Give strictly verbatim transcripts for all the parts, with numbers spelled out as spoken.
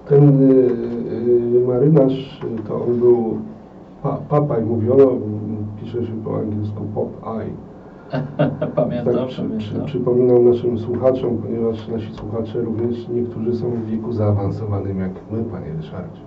Ten y, y, marynarz, to on był pa, Popeye, mówiono, pisze się po angielsku Popeye. Pamiętam, tak, przy, pamiętam. przy, przypominam naszym słuchaczom, ponieważ nasi słuchacze również niektórzy są w wieku zaawansowanym jak my, panie Ryszardzie.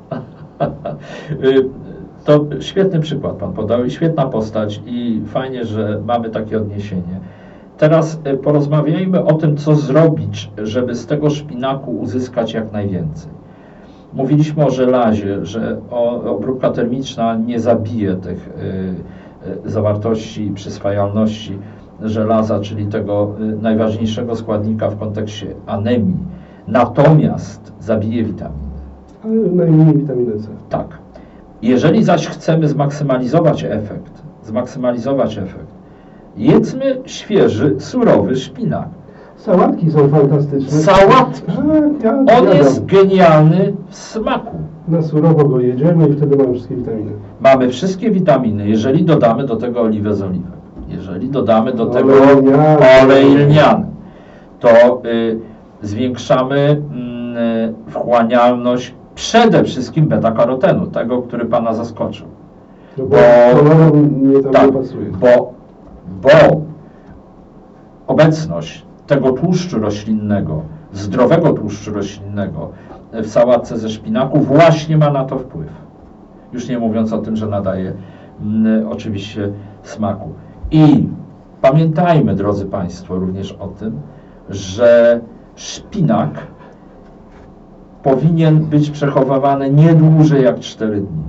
To świetny przykład pan podał i świetna postać i fajnie, że mamy takie odniesienie. Teraz porozmawiajmy o tym, co zrobić, żeby z tego szpinaku uzyskać jak najwięcej. Mówiliśmy o żelazie, że obróbka termiczna nie zabije tych y, zawartości i przyswajalności żelaza, czyli tego najważniejszego składnika w kontekście anemii. Natomiast zabije witaminy. Ale najmniej witaminę C. Tak. Jeżeli zaś chcemy zmaksymalizować efekt, zmaksymalizować efekt, jedzmy świeży, surowy szpinak. Sałatki są fantastyczne. Sałatki. Tak, ja, On jadam. jest genialny w smaku. Na surowo go jedziemy i wtedy mamy wszystkie witaminy. Mamy wszystkie witaminy, jeżeli dodamy do tego oliwę z oliwek. Jeżeli dodamy do tego lniany. olej lniany, to y, zwiększamy y, wchłanialność przede wszystkim beta-karotenu, tego, który pana zaskoczył. No bo Bo- kolorem nie tam Tak, nie pasuje. bo, bo obecność tego tłuszczu roślinnego, zdrowego tłuszczu roślinnego w sałatce ze szpinaku właśnie ma na to wpływ. Już nie mówiąc o tym, że nadaje mm, oczywiście smaku. I pamiętajmy, drodzy Państwo, również o tym, że szpinak powinien być przechowywany nie dłużej jak cztery dni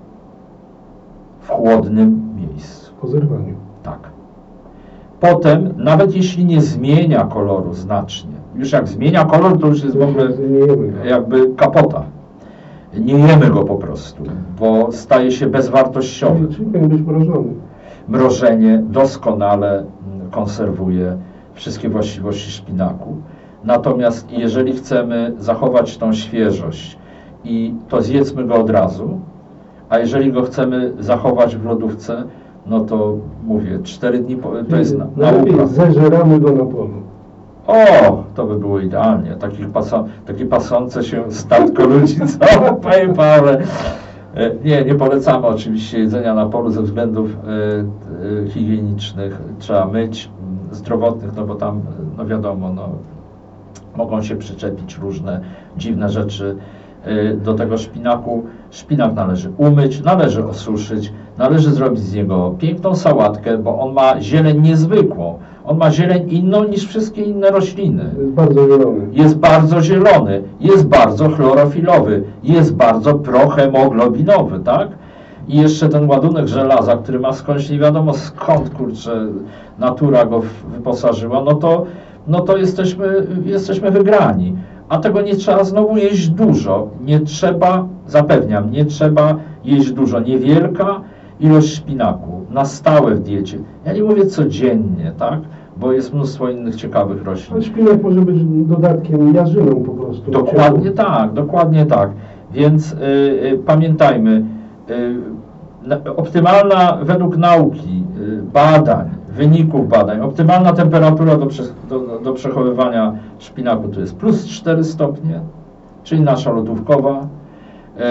w chłodnym miejscu. Po zerwaniu. Tak. Potem, nawet jeśli nie zmienia koloru znacznie, już jak zmienia kolor, to już jest w ogóle Nie jemy go. jakby kapota. Nie jemy go po prostu, bo staje się bezwartościowy. Czyli powinien być mrożony. Mrożenie doskonale mm, konserwuje wszystkie właściwości szpinaku. Natomiast jeżeli chcemy zachować tą świeżość, i to zjedzmy go od razu, a jeżeli go chcemy zachować w lodówce, no to mówię, cztery dni, po, to jest na, Najlepiej nauka. zeżeramy go na polu. O, to by było idealnie. Takich pasa, takie pasące się statko ludzi, co? Panie Pawle. E, Nie, nie polecamy oczywiście jedzenia na polu ze względów e, e, higienicznych. Trzeba myć, m, zdrowotnych, no bo tam, no wiadomo, no, mogą się przyczepić różne dziwne rzeczy e, do tego szpinaku. Szpinak należy umyć, należy osuszyć, należy zrobić z niego piękną sałatkę, bo on ma zieleń niezwykłą. On ma zieleń inną niż wszystkie inne rośliny. Jest bardzo zielony. Jest bardzo zielony, jest bardzo chlorofilowy, jest bardzo prohemoglobinowy, tak? I jeszcze ten ładunek żelaza, który ma skądś nie wiadomo skąd, kurczę, natura go wyposażyła, no to, no to jesteśmy, jesteśmy wygrani. A tego nie trzeba znowu jeść dużo. Nie trzeba, zapewniam, nie trzeba jeść dużo. Niewielka ilość szpinaku na stałe w diecie. Ja nie mówię codziennie, tak? Bo jest mnóstwo innych ciekawych roślin. Ale szpinak może być dodatkiem, jarzyną po prostu. Dokładnie tak, dokładnie tak. Więc y, y, pamiętajmy, y, optymalna według nauki, y, badań, wyników badań, optymalna temperatura do, prze, do, do przechowywania szpinaku to jest plus cztery stopnie, czyli nasza lodówkowa. Y,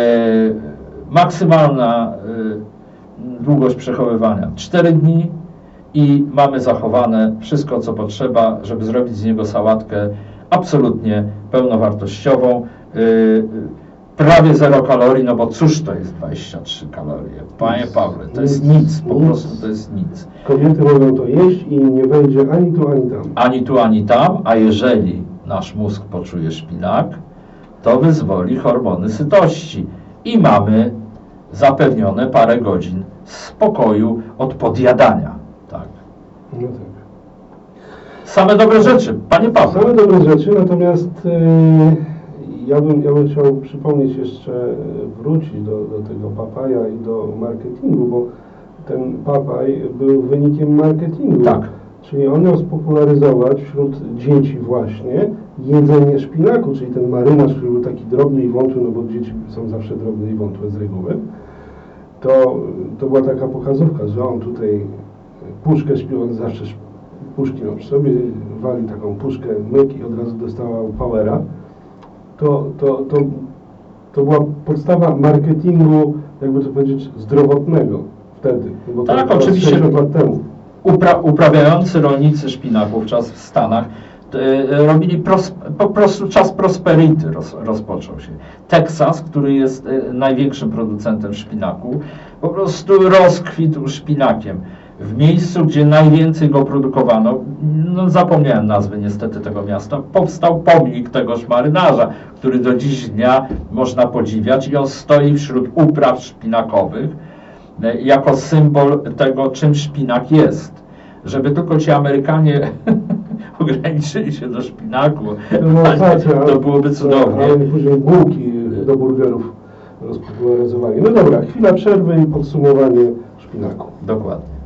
maksymalna y, długość przechowywania cztery dni i mamy zachowane wszystko, co potrzeba, żeby zrobić z niego sałatkę absolutnie pełnowartościową. Yy, prawie zero kalorii, no bo cóż to jest dwadzieścia trzy kalorie? Panie Pawle, to jest nic, po prostu to jest nic. Kobiety mogą to jeść i nie wejdzie ani tu, ani tam. Ani tu, ani tam, a jeżeli nasz mózg poczuje szpinak, to wyzwoli hormony sytości i mamy zapewnione parę godzin spokoju od podjadania. Tak. No tak. Same dobre rzeczy, panie Pawle. Same dobre rzeczy, natomiast yy, ja, bym, ja bym chciał przypomnieć jeszcze, wrócić do, do tego Papaja i do marketingu, bo ten Papaj był wynikiem marketingu. Tak. Czyli on miał spopularyzować wśród dzieci właśnie jedzenie szpinaku, czyli ten marynarz, który był taki drobny i wątły, no bo dzieci są zawsze drobne i wątłe z reguły. To, to była taka pokazówka, że on tutaj puszkę śpił, on zawsze puszki miał przy sobie, walił taką puszkę, myk i od razu dostała powera. To, to, to to była podstawa marketingu, jakby to powiedzieć, zdrowotnego wtedy. Bo to Tak, było oczywiście. sześćdziesiąt lat temu. Upra uprawiający rolnicy szpinak wówczas w Stanach e, robili pros po prostu czas prosperity roz rozpoczął się. Teksas, który jest e, największym producentem szpinaku, po prostu rozkwitł szpinakiem. W miejscu, gdzie najwięcej go produkowano, no zapomniałem nazwy niestety tego miasta, powstał pomnik tegoż marynarza, który do dziś dnia można podziwiać i on stoi wśród upraw szpinakowych e, jako symbol tego, czym szpinak jest. Żeby tylko ci Amerykanie ograniczyli się do szpinaku, No, znaczy, to byłoby cudownie. Ale później bułki do burgerów rozpopularyzowali. No dobra, chwila przerwy i podsumowanie szpinaku. Dokładnie.